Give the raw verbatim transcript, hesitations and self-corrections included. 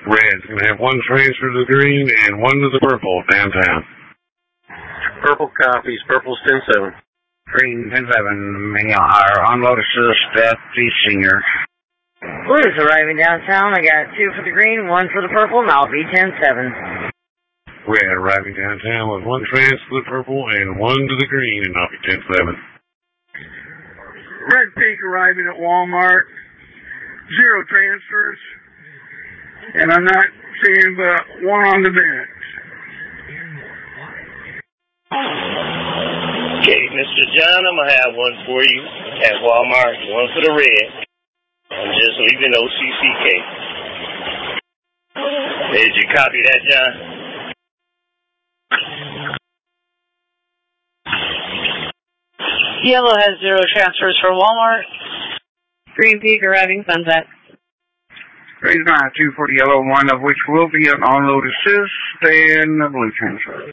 Red's going to have one transfer to the green and one to the purple downtown. Purple copies. Purple's ten seven. Green ten seven. Our unload assist at the senior. Blues arriving downtown. I got two for the green, one for the purple, Maltby ten seven. Red arriving downtown with one transfer to the purple and one to the green and Maltby ten seven. Red Pink arriving at Walmart. Zero transfers. And I'm not seeing but one on the bench. Okay, Mister John, I'm going to have one for you at Walmart, one for the red. I'm just leaving O C C K. Did you copy that, John? Yellow has zero transfers for Walmart. Green Peak arriving Sunset. Green nine, two for the yellow, one of which will be an unload assist and a blue transfer.